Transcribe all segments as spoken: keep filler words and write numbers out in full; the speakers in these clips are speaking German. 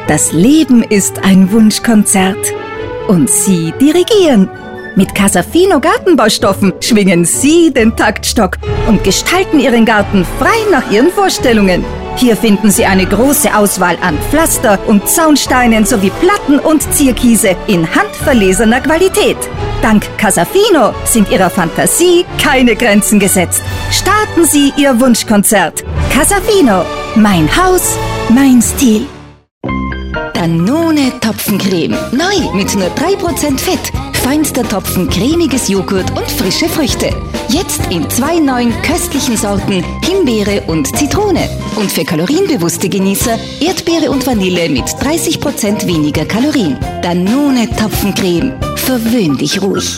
Das Leben ist ein Wunschkonzert. Und Sie dirigieren. Mit Casafino Gartenbaustoffen schwingen Sie den Taktstock und gestalten Ihren Garten frei nach Ihren Vorstellungen. Hier finden Sie eine große Auswahl an Pflaster und Zaunsteinen sowie Platten und Zierkiese in handverlesener Qualität. Dank Casafino sind Ihrer Fantasie keine Grenzen gesetzt. Starten Sie Ihr Wunschkonzert. Casafino, mein Haus, mein Stil. Danone Topfencreme. Neu mit nur drei Prozent Fett. Feinster Topfen, cremiges Joghurt und frische Früchte. Jetzt in zwei neuen köstlichen Sorten, Himbeere und Zitrone. Und für kalorienbewusste Genießer Erdbeere und Vanille mit dreißig Prozent weniger Kalorien. Danone Topfencreme. Verwöhn dich ruhig.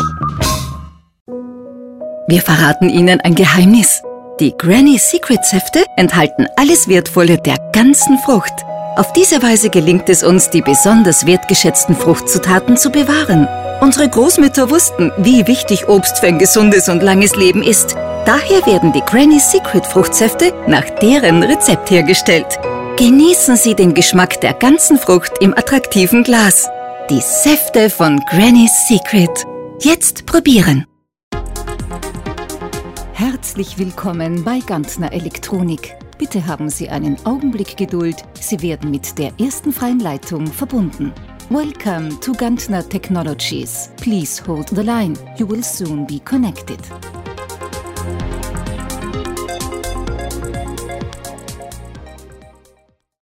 Wir verraten Ihnen ein Geheimnis. Die Granny Secrets Hefte enthalten alles Wertvolle der ganzen Frucht. Auf diese Weise gelingt es uns, die besonders wertgeschätzten Fruchtzutaten zu bewahren. Unsere Großmütter wussten, wie wichtig Obst für ein gesundes und langes Leben ist. Daher werden die Granny Secret Fruchtsäfte nach deren Rezept hergestellt. Genießen Sie den Geschmack der ganzen Frucht im attraktiven Glas. Die Säfte von Granny Secret. Jetzt probieren! Herzlich willkommen bei Gantner Elektronik. Bitte haben Sie einen Augenblick Geduld. Sie werden mit der ersten freien Leitung verbunden. Welcome to Gantner Technologies. Please hold the line. You will soon be connected.